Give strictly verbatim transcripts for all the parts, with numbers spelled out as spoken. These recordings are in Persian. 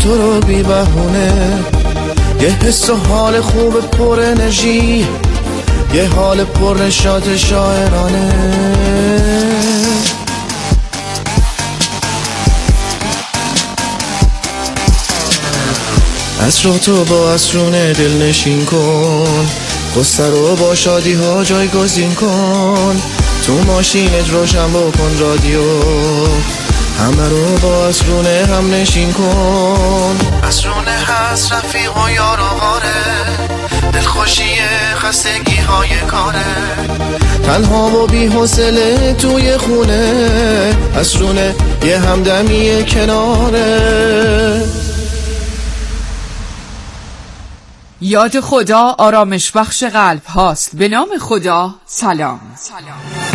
تو رو بی بهونه، یه حس و حال خوب پر انرژی، یه حال پر نشاط شاعرانه. عصر تو با عصرونه دل نشین کن، قصه رو با شادی ها جایگزین کن، تو ماشینت روشن بکن رادیو، همه رو با عصرونه هم نشین کن. عصرونه هست رفیق و یار و غاره، دلخوشی خستگی های کاره، تنها و بی حوصله توی خونه، عصرونه یه همدمی کناره. یاد خدا آرامش بخش قلب هاست. به نام خدا. سلام. سلام.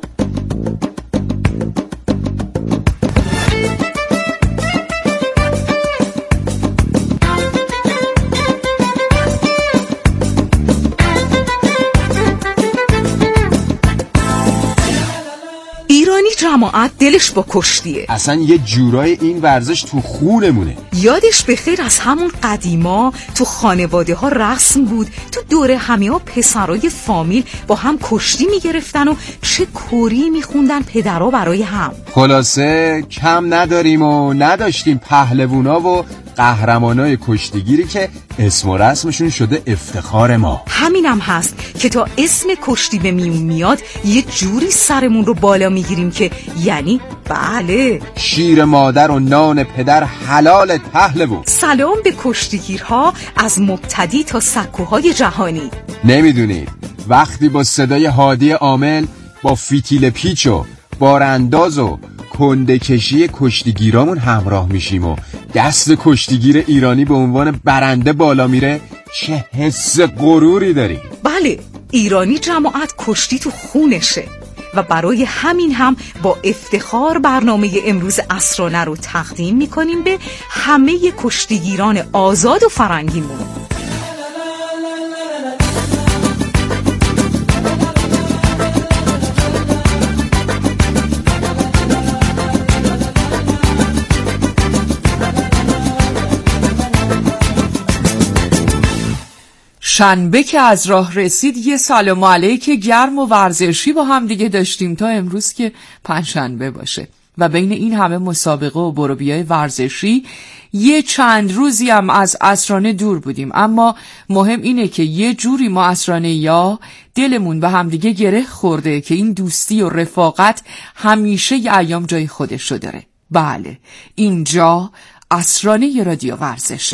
جماعت دلش با کشتیه، اصلا یه جورای این ورزش تو خونمونه. یادش بخیر از همون قدیما تو خانواده ها رسم بود، تو دوره همه ها پسرای فامیل با هم کشتی میگرفتن و چه کوری میخوندن پدرها برای هم. خلاصه کم نداریم و نداشتیم پهلوونا و قهرمانای کشتیگیری که اسم و رسمشون شده افتخار ما. همینم هست که تا اسم کشتی به میون میاد یه جوری سرمون رو بالا میگیریم که یعنی بله، شیر مادر و نان پدر حلال پهلوون. سلام به کشتیگیرها از مبتدی تا سکوهای جهانی. نمیدونید وقتی با صدای هادی عامل با فیتیل پیچ و بارانداز و کنده کشی کشتیگیرامون همراه میشیم و دست کشتیگیر ایرانی به عنوان برنده بالا میره، چه حس غروری داریم. بله، ایرانی جماعت کشتی تو خونشه و برای همین هم با افتخار برنامه امروز عصرانه رو تقدیم میکنیم به همه کشتیگیران آزاد و فرنگیمون. شنبه که از راه رسید یه سلام علیک گرم و ورزشی با هم دیگه داشتیم تا امروز که پنجشنبه باشه و بین این همه مسابقه و بروبیای ورزشی یه چند روزی هم از عصرانه دور بودیم، اما مهم اینه که یه جوری ما عصرانه یا دلمون به هم دیگه گره خورده که این دوستی و رفاقت همیشه یه ایام جای خودشو داره. بله، اینجا عصرانه ی رادیو ورزشه.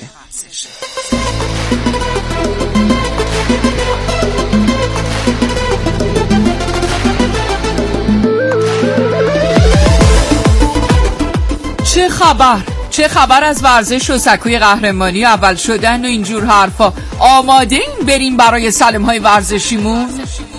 چه خبر؟ چه خبر از ورزش و سکوی قهرمانی اول شدن و اینجور حرفا؟ آماده این بریم برای سلام‌های ورزشیمون؟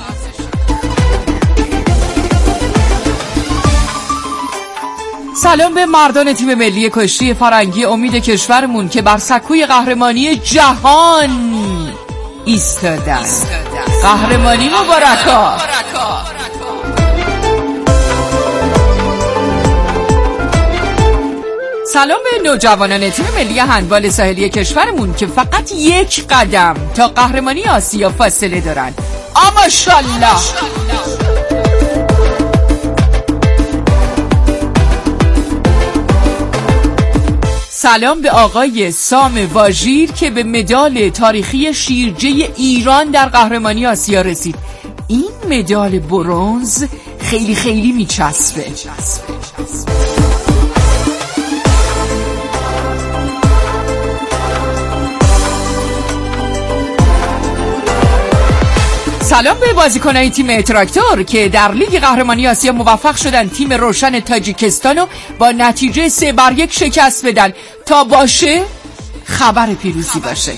سلام به مردان تیم ملی کشتی فرنگی امید کشورمون که بر سکوی قهرمانی جهان ایستادن. قهرمانی مبارکا. سلام به نوجوانان تیم ملی هندبال ساحلی کشورمون که فقط یک قدم تا قهرمانی آسیا فاصله دارن. ماشاءالله. سلام به آقای سام واژیر که به مدال تاریخی شیرجه ایران در قهرمانی آسیا رسید. این مدال برنز خیلی خیلی میچسبه. سلام به بازیکنان تیم تراکتور که در لیگ قهرمانی آسیا موفق شدن تیم روشن تاجیکستان رو با نتیجه سه بر یک شکست بدن تا باشه خبر پیروزی باشه.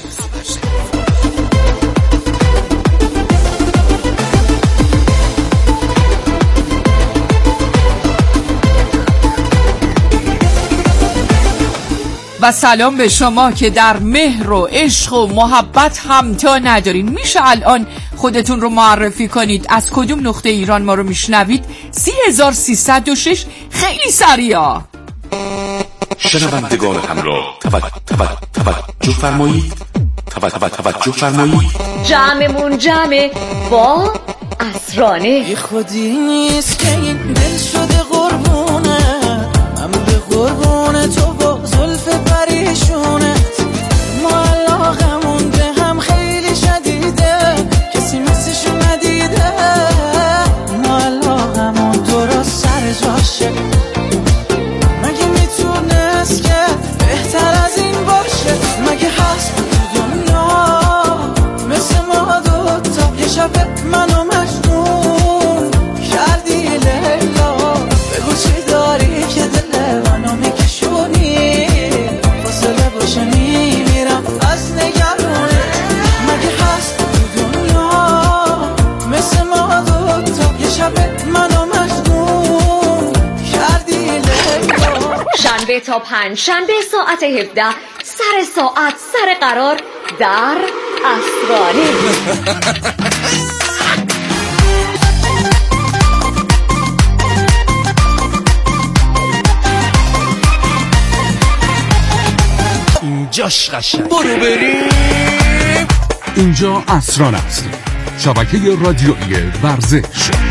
و سلام به شما که در مهر و عشق و محبت همتا ندارین. میشه الان خودتون رو معرفی کنید؟ از کدوم نقطه ایران ما رو میشنوید؟ سی هزار سیصد و شش. خیلی سریعا. شنوندگان همراه توجه فرمایید، توجه فرمایید. جمعمون جمع با اسرانه. بی خودی نیست که این دل شده قربونه، من به قربونه تو با زلف پریشونت. ما علاقمون به هم خیلی شدیده، کسی مثلش ندیده. ما علاقمون درست سر جاشه، مگه میتونست که بهتر از این باشه؟ مگه هست تو دنیا مثل ما دوتا؟ یه شب منو مجنون کردی لیلا، بگو چی داری که دل منو میکشونی؟ فاصله باشه میمیرم از نگرونه. مگه هست تو دنیا مثل ما دوتا؟ یه شب منو مجنون کردی لیلا. شنبه تا پنج شنبه ساعت هفده، سر ساعت سر قرار در اسرانه. اینجاش قشنگ، برو بریم. اینجا اسران است، شبکه رادیویی ورزش.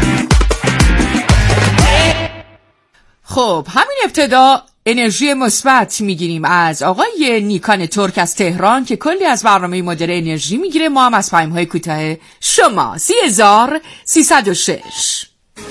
خب همین ابتدا انرژی مثبت میگیریم از آقای نیکان ترک از تهران که کلی از برنامه مدر انرژی میگیره. ما هم از پیام‌های کوتاه شما سی هزار سیصد و شش.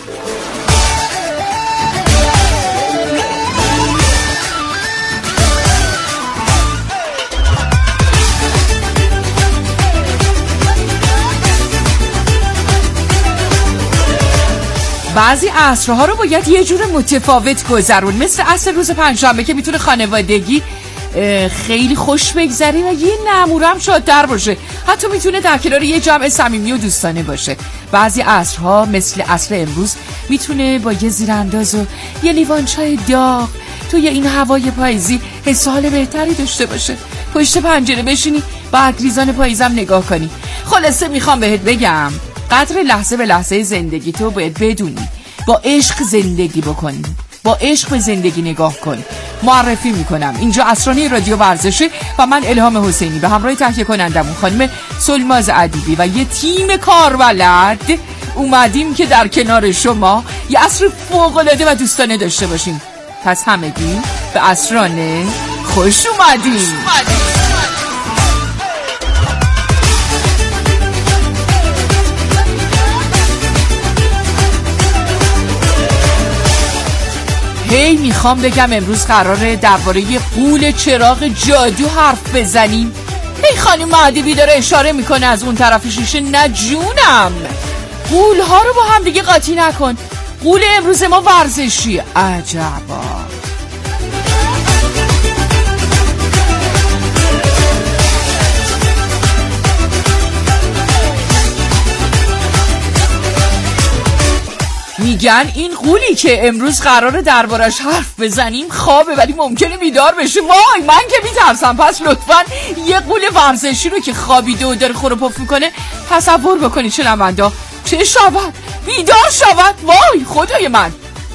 بعضی عصرها رو باید یه جور متفاوت گذرون، مثل عصر روز پنجشنبه که میتونه خانوادگی خیلی خوش بگذره و یه نموره هم شادتر باشه، حتی میتونه در کنار یه جمع صمیمی و دوستانه باشه. بعضی عصرها مثل عصر امروز میتونه با یه زیرانداز و یه لیوان چای داغ توی این هوای پاییزی حس حال بهتری داشته باشه. پشت پنجره بشینی با اگریزان پاییزم نگاه کنی. خلاصه میخوام بهت بگم قدر لحظه به لحظه زندگی تو باید بدونی، با عشق زندگی بکنی، با عشق به زندگی نگاه کن. معرفی میکنم اینجا اسرانه رادیو ورزشه و من الهام حسینی به همراه تهیه کنندمون خانم سلماز ادیبی و یه تیم کاربلد اومدیم که در کنار شما یه عصر فوق‌العاده و دوستانه داشته باشیم. پس همگی به اسرانه خوش اومدیم. هی hey, میخوام بگم امروز قراره درباره یه غول چراغ جادو حرف بزنیم. هی hey, خانم ادیبی داره اشاره میکنه از اون طرف شیشه. نه جونم، غول ها رو با هم دیگه قاطی نکن. غول امروز ما ورزشی. عجبا. میگن این غولی که امروز قراره دربارش حرف بزنیم خوابه ولی ممکنه بیدار بشه. وای من که میترسم. پس لطفاً یه غول ورزشی رو که خوابیده و داره خور و پف میکنه تصور بکنید چه نمندا چه شود بیدار شود. وای خدای من.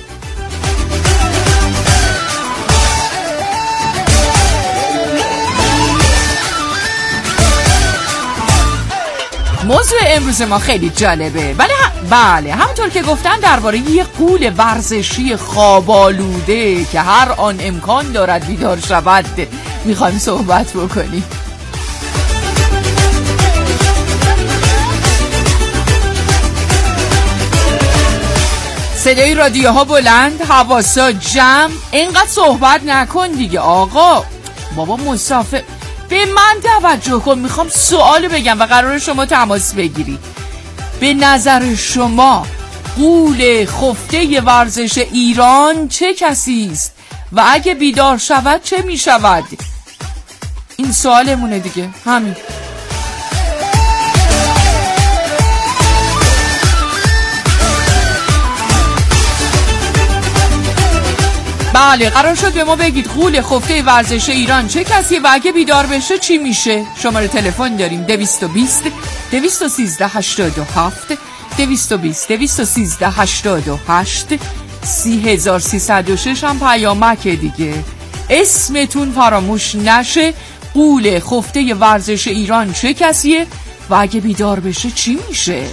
موضوع امروز ما خیلی جالبه. بله هم... بله همونطور که گفتن درباره یه غول ورزشی خوابالوده که هر آن امکان دارد بیدار شود میخوایم صحبت بکنیم. صدای رادیوها بلند، حواسا جمع. اینقدر صحبت نکن دیگه آقا. بابا مسافر به من توجه کن. میخوام سوال بگم و قرار شما تماس بگیری. به نظر شما غول خفته ورزش ایران چه کسی است و اگه بیدار شود چه میشود؟ این سوالمونه دیگه. همین. بله قرار شد به ما بگید غول خفته ورزش ایران چه کسی و اگه بیدار بشه چی میشه؟ شماره تلفن داریم دویست و بیست دویست و سیزده هشتاد و هفت دویست و بیست دویست و سیزده هشتاد و هشت سی هزار سیصد و شش هم پیامک دیگه. اسمتون فراموش نشه. غول خفته ورزش ایران چه کسیه و اگه بیدار بشه چی میشه؟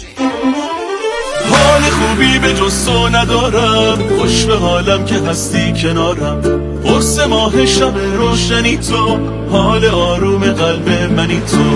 حال خوبی به جز تو ندارم، خوش به حالم که هستی کنارم. قرص ماه شب روشنی تو، حال آروم قلب منی تو.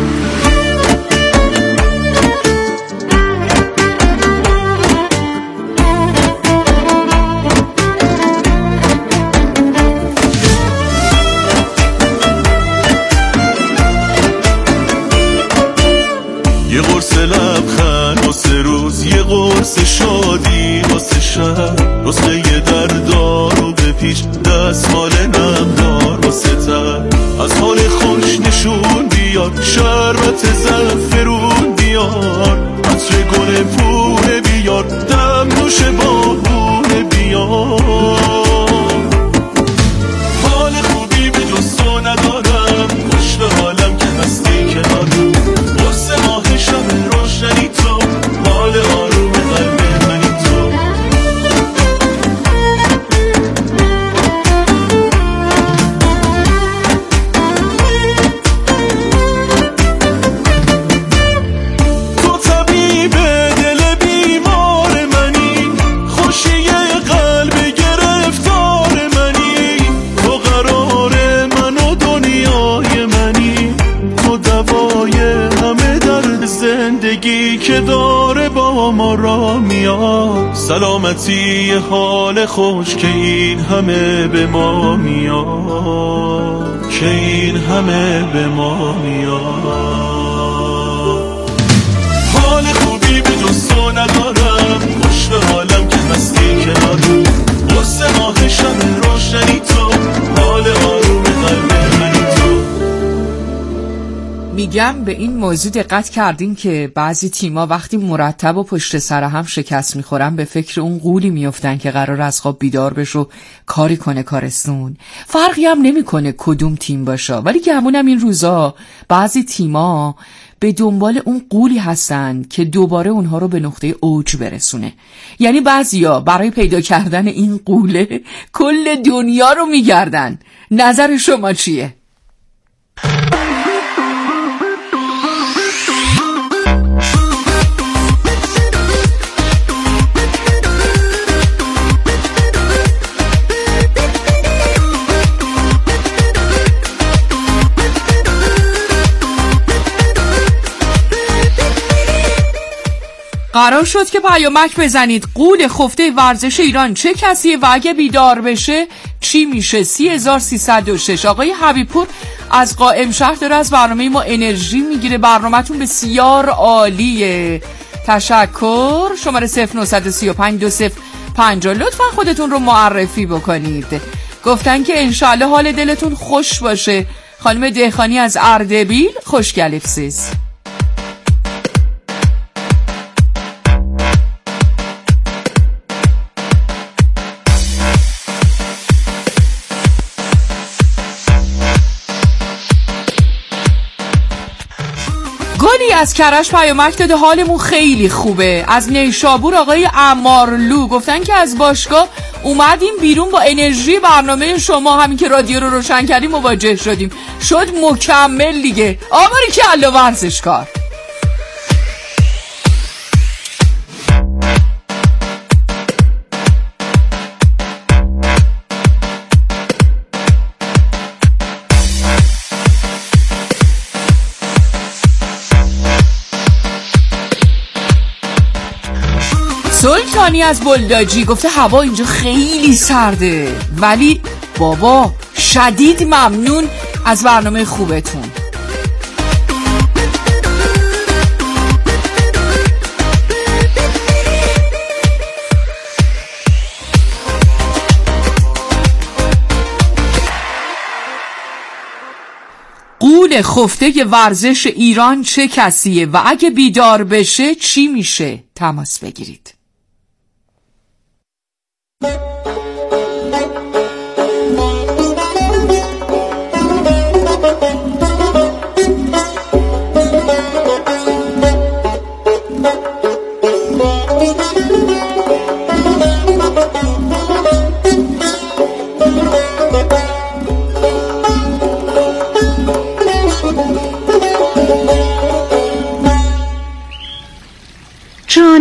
یه قرص لبخند واسه روز، یه قرص شادی واسه شب، نسخه یه دردار رو بپیچ، دستمال نمدار واسه تن. از حال خوش نشون بیار، شربت زعفرون بیار، عطر گل پونه بیار، دم نوش بابونه بیار. حال خوبی به جز تو ندارم، خوش به حالم که هستی کنارم. قرص ماه شب روشنی تو، حال آروم قلب منی تو. تو طبیب دل بیمار منی، خوشی قلب گرفتار منی. تو قرار من و دنیای منی، تو دوای همه درد زندگی که داره با ما را میاد. سلامتی حال خوش که این همه به ما میاد، که این همه به ما میاد. حال خوبی به جز تو ندارم، خوش به حالم که هستی کنارم. قرص ماه شب روشنی تو، حال آروم قلب منی تو. میگم به این موضوع دقت کردین که بعضی تیما وقتی مرتب و پشت سر هم شکست میخورن به فکر اون غولی میفتن که قرار از خواب بیدار بشه و کاری کنه کارستون. فرقی هم نمیکنه کدوم تیم باشه، ولی گمونم این روزا بعضی تیما به دنبال اون غولی هستن که دوباره اونها رو به نقطه اوج برسونه. یعنی بعضیا برای پیدا کردن این غوله کل دنیا رو میگردن. نظر شما چیه؟ قرار شد که پیامک بزنید غول خفته ورزش ایران چه کسیه و اگه بیدار بشه چی میشه؟ سی هزار سیصد و شش. آقای حبیبپور از قائم شهر داره از برنامه ما انرژی میگیره. برنامه‌تون بسیار عالیه، تشکر. شماره صفر نه سه پنج دو صفر پنجاه. لطفا خودتون رو معرفی بکنید. گفتن که انشالله حال دلتون خوش باشه. خانم دهخانی از اردبیل، خوشگلفسیز. گلی از کرج پیامک داده حالمون خیلی خوبه. از نیشابور آقای عمارلو گفتن که از باشگاه اومدیم بیرون با انرژی برنامه شما، همین که رادیو رو روشن کردیم مواجه شدیم، شد مکمل دیگه. آماری که الله ورزشکار. سلطانی از بلداجی گفته هوا اینجا خیلی سرده، ولی بابا شدید ممنون از برنامه خوبتون. غول خفته ورزش ایران چه کسیه و اگه بیدار بشه چی میشه؟ تماس بگیرید.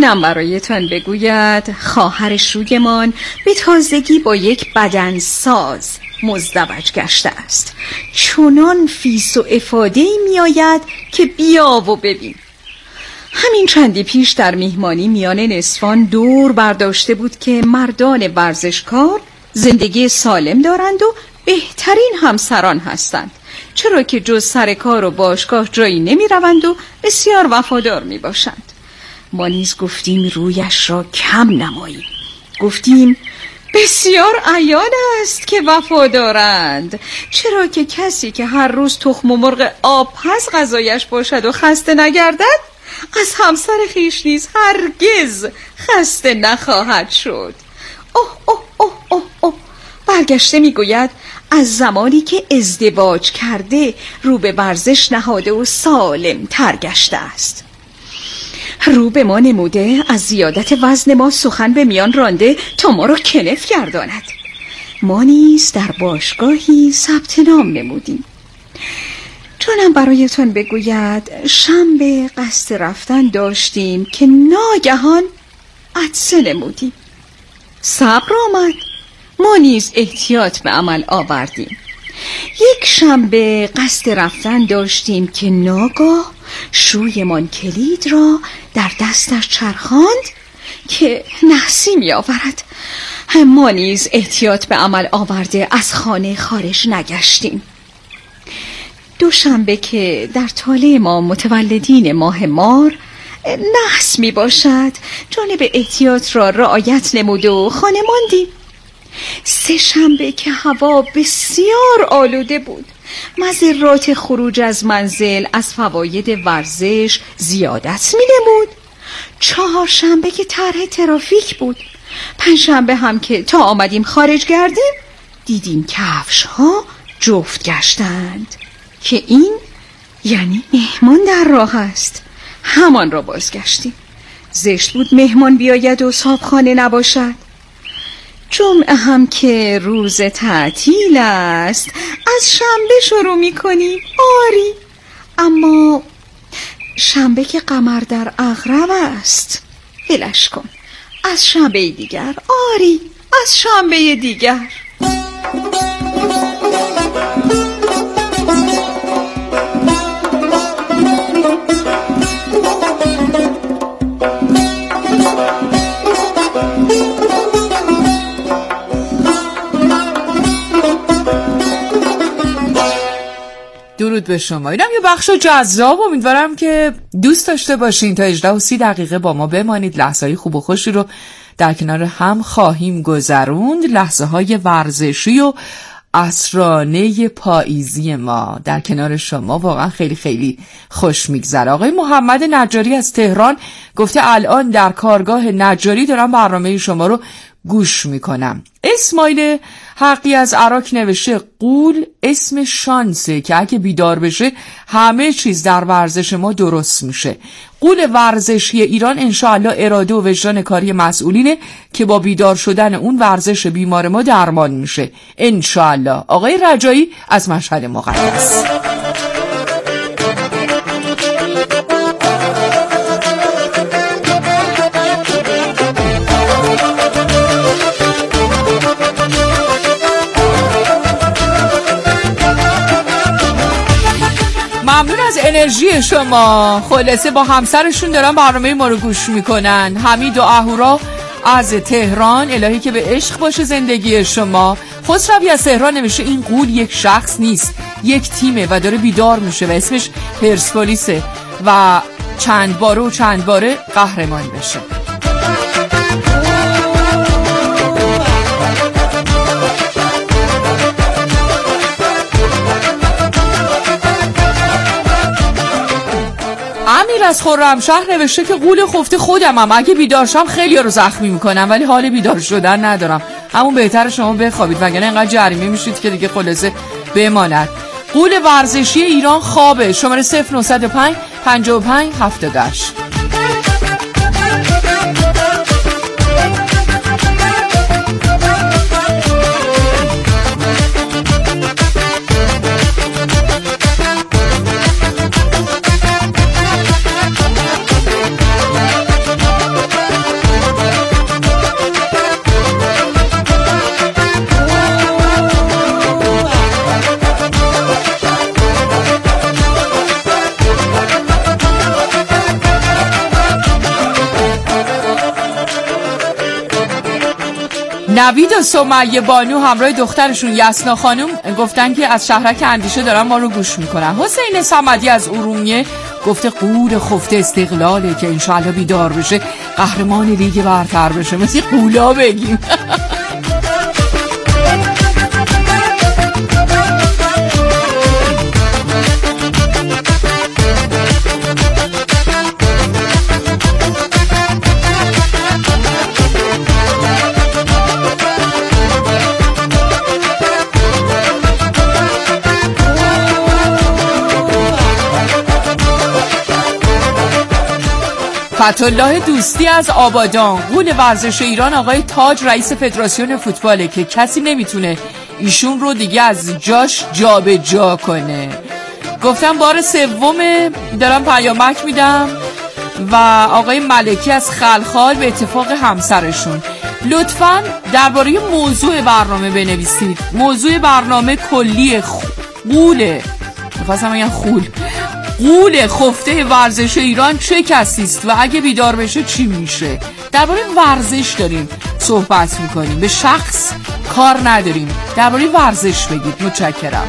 جانم برایتان بگوید خواهر شویمان به تازگی با یک بدن ساز مزدوج گشته است. چنان فیس و افاده‌ای می آید که بیا و ببین. همین چندی پیش در میهمانی میان نصفان دور برداشته بود که مردان ورزشکار زندگی سالم دارند و بهترین همسران هستند، چرا که جز سر کار و باشگاه جایی نمی روند و بسیار وفادار می باشند. ما نیز گفتیم رویش را کم نماییم. گفتیم بسیار عیان است که وفادارند، چرا که کسی که هر روز تخم و مرغ آب پز غذایش باشد و خسته نگردد از همسر خویش نیز هرگز خسته نخواهد شد. اوه اوه اوه اوه اوه. برگشته میگوید از زمانی که ازدواج کرده رو به ورزش نهاده و سالم تر گشته است. رو به ما نموده از زیادت وزن ما سخن به میان رانده تا ما را کنف گرداند. ما نیز در باشگاهی ثبت نام نمودیم. چونم برایتان بگوید شنبه قصد رفتن داشتیم که ناگهان عطسه نمودیم. صبر آمد، ما نیز احتیاط به عمل آوردیم. یک شنبه قصد رفتن داشتیم که ناگاه شویمان کلید را در دستش چرخاند که نحسی می آورد. ما نیز احتیاط به عمل آورده از خانه خارج نگشتیم. دوشنبه که در طالع ما متولدین ماه مار نحس می باشد، جانب احتیاط را رعایت نموده و خانه ماندیم. سه شنبه که هوا بسیار آلوده بود، مضرات خروج از منزل از فواید ورزش زیادت می نمود. چهار شنبه که طرح ترافیک بود. پنج شنبه هم که تا آمدیم خارج گردیم دیدیم کفش ها جفت گشتند که این یعنی مهمان در راه است. همان را بازگشتیم. زشت بود مهمان بیاید و صابخانه نباشد. جمعه هم که روز تعطیل است از شنبه شروع می کنیم. آری، اما شنبه که قمر در عقرب است بلش کن. از شنبه دیگر. آری، از شنبه دیگر. درود به شما. اینم یه بخش جذاب، امیدوارم که دوست داشته باشین. تا هجده و سی دقیقه با ما بمانید. لحظه‌های خوب و خوشی رو در کنار هم خواهیم گذروند. لحظه های ورزشی و عصرانه پاییزی ما در کنار شما واقعا خیلی خیلی خوش میگذره. آقای محمد نجاری از تهران گفته الان در کارگاه نجاری دارم برنامه شما رو گوش میکنم. اسماعیل حقی از عراق نوشته قول اسم شانسه که اگه بیدار بشه همه چیز در ورزش ما درست میشه. قول ورزشی ایران انشاءالله اراده و وجدان کاری مسئولینه که با بیدار شدن اون ورزش بیمار ما درمان میشه انشاءالله. آقای رجایی از مشهد مقدس. ممنون از انرژی شما. خلاصه با همسرشون دارن برنامه ما رو گوش میکنن. حمید و اهورا از تهران، الهی که به عشق باشه زندگی شما. خسروی از تهران نوشته این قول یک شخص نیست، یک تیمه و داره بیدار میشه و اسمش پرسپولیسه و چند باره و چند باره قهرمان بشه. امیر از خرمشهر نوشته که قول خفته خودمم، اگه بیدارشم خیلی رو زخمی میکنم ولی حال بیدار شدن ندارم. همون بهتر شما بخوابید وگرنه اینقدر جریمه میشید که دیگه خلاصه بماند. قول ورزشی ایران خوابه. شماره صفر نه پنج پنجاه و پنج هفتاد و هشت. نوید و سمیه بانو همراه دخترشون یسنا خانم گفتن که از شهرک اندیشه دارن ما رو گوش میکنن. حسین صمدی از ارومیه گفته قول خفته استقلاله که انشالله بیدار بشه قهرمان لیگ برتر بشه، مثل قولا بگیم. فتح‌الله دوستی از آبادان، قول ورزش ایران آقای تاج رئیس فدراسیون فوتباله که کسی نمیتونه ایشون رو دیگه از جاش جابجا جا کنه. گفتم بار سوم دارم پیامک میدم. و آقای ملکی از خلخال به اتفاق همسرشون لطفاً درباره موضوع برنامه بنویسید. موضوع برنامه کلی قوله میخواستم بگم خول قول خفته ورزش ایران چه کسی است و اگه بیدار بشه چی میشه. درباره ورزش داریم صحبت میکنیم، به شخص کار نداریم. درباره ورزش بگید. متشکرم.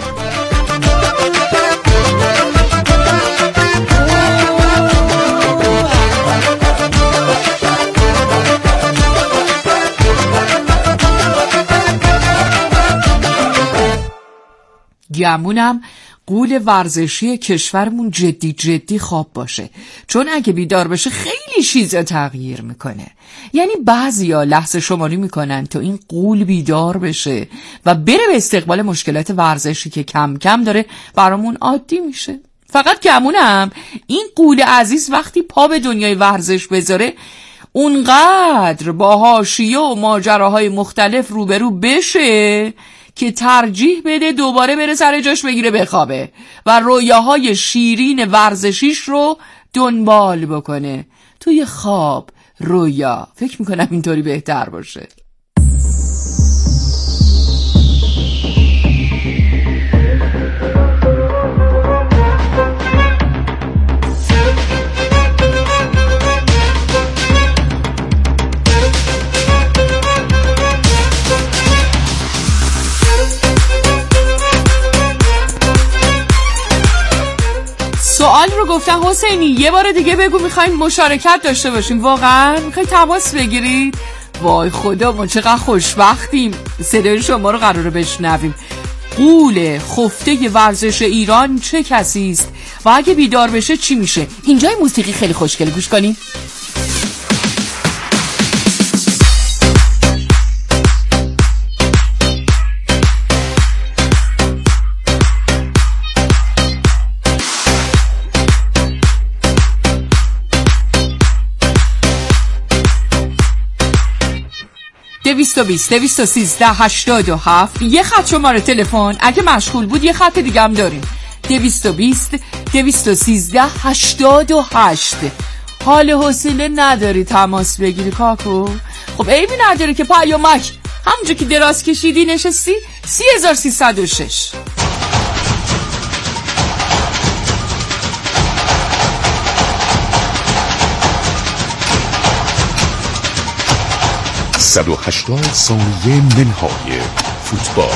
گمونم قول ورزشی کشورمون جدی جدی خواب باشه، چون اگه بیدار بشه خیلی چیزا تغییر میکنه. یعنی بعضیا لحظه شماری میکنن تا این قول بیدار بشه و بره به استقبال مشکلات ورزشی که کم کم داره برامون عادی میشه. فقط گمونم این قول عزیز وقتی پا به دنیای ورزش بذاره اونقدر با حاشیه و ماجراهای مختلف روبرو بشه که ترجیح بده دوباره بره سر جاش بگیره بخوابه و رویاهای شیرین ورزشیش رو دنبال بکنه. توی خواب رویا فکر میکنم اینطوری بهتر باشه. سوال رو گفتن حسینی یه بار دیگه بگو، میخوایم مشارکت داشته باشیم. واقعا میخوایم تماس بگیرید؟ وای خدا ما چقدر خوشبختیم صدای شما رو قراره بشنویم. قول خفته ورزش ایران چه کسی است و اگه بیدار بشه چی میشه؟ اینجای موسیقی خیلی خوشگله، گوش کنیم. دویست و بیست دویست و سیزده هشتاد و هفت یه خط شماره تلفن، اگه مشغول بود یه خط دیگه هم داریم. دویست و بیست دویست و سیزده هشتاد و هشت. حال حوصله نداری تماس بگیری کاکو؟ خب عیبی نداره که پیامک همونجا که دراز کشیدی نشستی سی هزار سیصد و شش. صد و هشتاد ثانیه منهای فوتبال.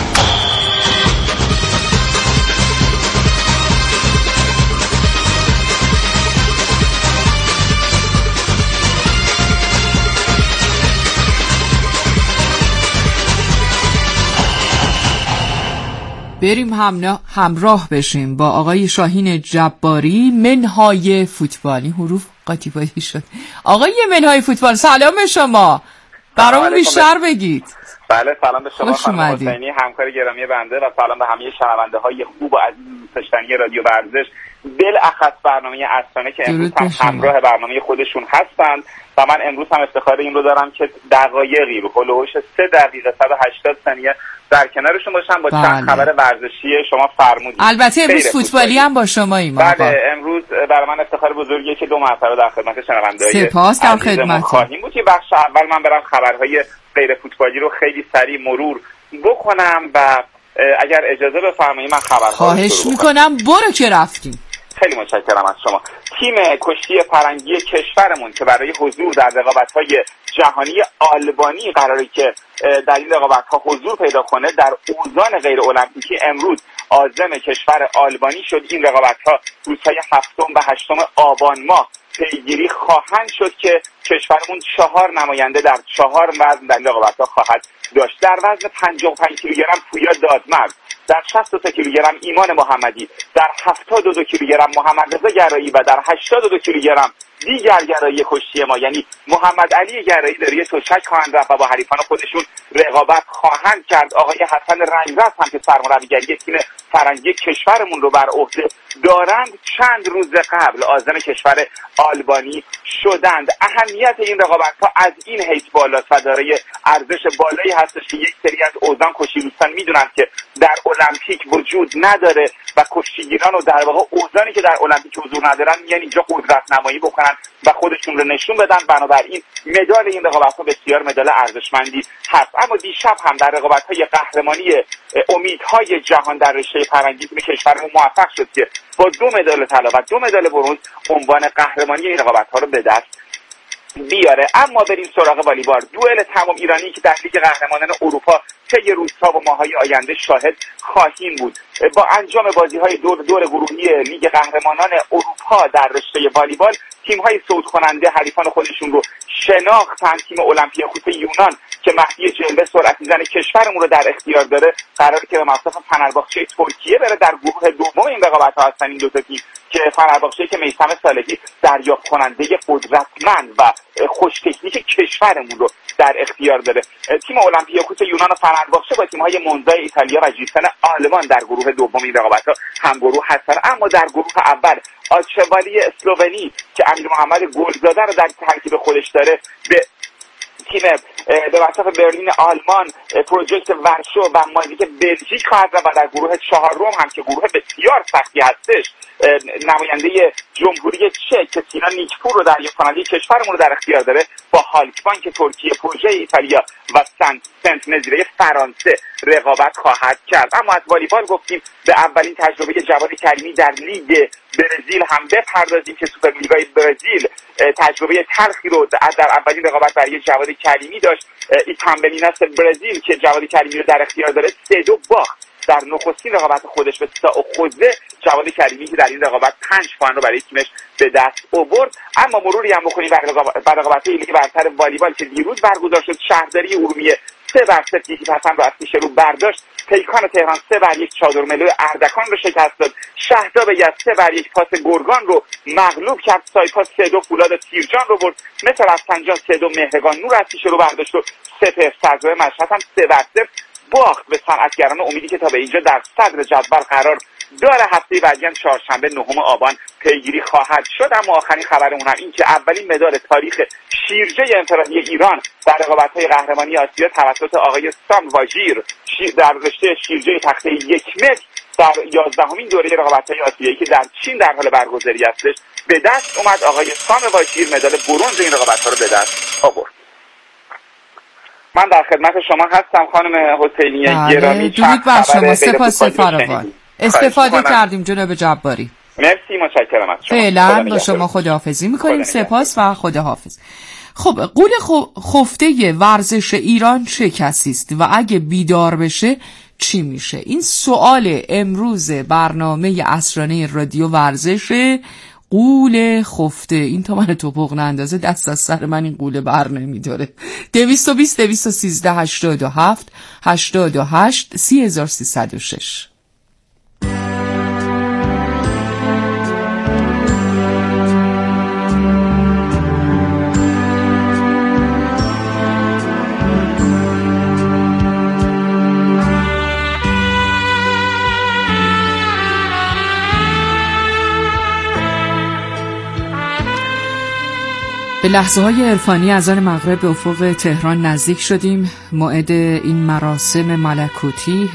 بریم همنا همراه بشیم با آقای شاهین جباری. منهای فوتبالی حروف قاطی پاتی شد. آقای منهای فوتبال سلام به شما، برامون بیشتر بگید. بله سلام به شما خانم اومدید. حسینی، همکار گرامی بنده، و سلام به همه شنونده های خوب و عزیز دوستداشتنی رادیو ورزش، بالاخص برنامه اسرانه که امروز هم همراه برنامه خودشون هستند. و من امروز هم افتخار این رو دارم که دقایقی به هولوش سه دقیقه صد و هشتاد ثانیه در کنارشون باشم با چند خبر ورزشی شما فرمودید. البته امروز فوتبالی هم با شماییم. بله امروز برای من افتخار بزرگیه که دو مرتبه در خدمت شنونده‌های سپاس در خدمت خواهیم بود. بخش اول من برم خبرهای غیر فوتبالی رو خیلی سریع مرور بکنم و اگر اجازه بفرمایید من خبرها خواهش میکنم. برو که رفتیم. خیلی متشکرم از شما. تیم کشتی فرنگی کشورمون که برای حضور در رقابت‌های جهانی آلبانی قراره که در این رقابت‌ها حضور پیدا کنه در اوزان غیر المپیکی امروز عازم کشور آلبانی شد. این رقابت‌ها روزهای هفتم و هشتم آبان ماه پیگیری خواهند شد که کشورمون چهار نماینده در چهار وزن در رقابت‌ها خواهد داشت. در وزن پنجاه و پنج کیلوگرم پویا دادمرد، در شصت و سه کیلوگرم ایمان محمدی، در هفتاد و دو کیلوگرم محمد رضا گرایی و در هشتاد و دو کیلوگرم دیگر گرایی کشتی ما یعنی محمد علی گرایی داری تشک خواهند رفت و با حریفان خودشون رقابت خواهند کرد. آقای حسن رنگرز هم که سرمربیگری تیم فرنگی کشورمون رو بر عهده دارند چند روز قبل عازم کشور آلبانی شدند. اهمیت این رقابت‌ها از این حیث بالاست و دارای ارزش بالایی هستش که یک سری از اوزان کشتی‌دوستان میدونن که در المپیک وجود نداره و کشتیگیران رو در واقع اوزانی که در المپیک حضور ندارن میان اینجا قدرت نمایی بکنن و خودشون رو نشون بدن. بنابراین مدال این رقابت‌ها بسیار مدال ارزشمندی هست. اما دیشب هم در رقابت‌های قهرمانی امیدهای جهان در رشته فرنگی تیم کشورمون موفق شد که با دو مدال طلا و دو مدال برنز عنوان قهرمانی این رقابت‌ها رو به دست بیاره. اما بریم سراغ والیبال. دوئل تمام ایرانی که در لیگ قهرمانان اروپا طی روزها و ماه‌های آینده شاهد خواهیم بود. با انجام بازی‌های دور دور گروهی لیگ قهرمانان اروپا در رشته والیبال تیم‌های صعود کننده حریفان خودشون رو شناختن. تیم اولمپیاکوس یونان که مهدی جلوه سرعتی زن کشورمون رو در اختیار داره قراره که به مصاف فنرباغچه ترکیه بره. در گروه دوم این رقابت‌ها هستن این دو تا تیم که فنرباغچه که میثم صالحی دریافت کننده قدرتمند و خوش تکنیک کشورمون رو در اختیار داره. تیم اولمپیاکوس یونان و فنرباغچه با تیم‌های مونزای ایتالیا و جیسن آلمان در گروه دوم این رقابت‌ها هم گروه هستن. اما در گروه اول آچوالی اسلوونی که امیر محمد گلزاده رو در ترکیب خودش داره به تیم به مصاف برلین آلمان، پروژکت ورشو و مازیک بلژیک خواهد و در گروه چهارم هم که گروه بسیار سختی هستش نماینده جمهوری چک که سینا نیکپور رو دریافت کننده کشورمون رو در اختیار داره با هالکبانک ترکیه، پروژه ایتالیا و سنت سنت نظیره فرانسه رقابت خواهد کرد. اما از والیبال گفتیم به اولین تجربه جواد کریمی در لیگ برزیل هم بپردازیم که سوپرلیگای برزیل تجربه تلخی رو در اولین رقابت برای جواد کریمی داشت. این تامبلیناس برزیل که جواد کریمی رو در اختیار داره سه دو باخت در نخستین رقابت خودش به سائو خوزه. جواد کریمی که در این رقابت پنج پوان رو برای تیمش به دست آورد. اما مروری هم بکنیم بر رقابت لیگ برتر والیبال که دیروز برگزار شد. شهرداری ارومیه سه بر صفر یکی پسند رو از پیش رو برداشت. پیکان تهران سه بر یک چادر ملو اردکان رو شکست داد. شهداب یزد سه بر یک پاس گرگان رو مغلوب کرد. سایپا سه دو فولاد تیرجان رو برد. مثل رفسنجان سه دو مهرگان نور از پیش رو برداشت و سپر سرزای مشهد هم سه بر صفر باخت به صنعتگران امیدی که تا به اینجا در صدر جدول قرار داره. هفته بعدی چهارشنبه نهم آبان پیگیری خواهد شد. اما آخرین خبرمون هم این که اولین مدال تاریخ شیرجه انفرادی ایران در رقابت‌های قهرمانی آسیا توسط آقای سام واژیر در رشته شیرجه تخته یک متر در یازدهمین دوره رقابت‌های آسیایی که در چین در حال برگزاری هستش به دست اومد. آقای سام واژیر مدال برنز این رقابت‌ها رو به دست آورد. من در خدمت شما هستم خانم حسینی گرامی. درود بر شما. سپاس فراوان. استفاده کردیم جناب جباری. مرسی، متشکرم از شما. فعلا با شما خداحافظی میکنیم. سپاس و خداحافظ. خب قول خفته ورزش ایران چه کسی است و اگه بیدار بشه چی میشه؟ این سوال امروز برنامه عصرانه رادیو ورزشه. قول خفته این تا من توپق نندازه دست از سر من این قوله بر نمیداره. دویست و بیست دویست و سیزده هشتاد و هفت هشتاد و هشت سی هزار سیصد و شش. به لحظه های عرفانی از آن مغرب به افق تهران نزدیک شدیم. موعد این مراسم ملکوتی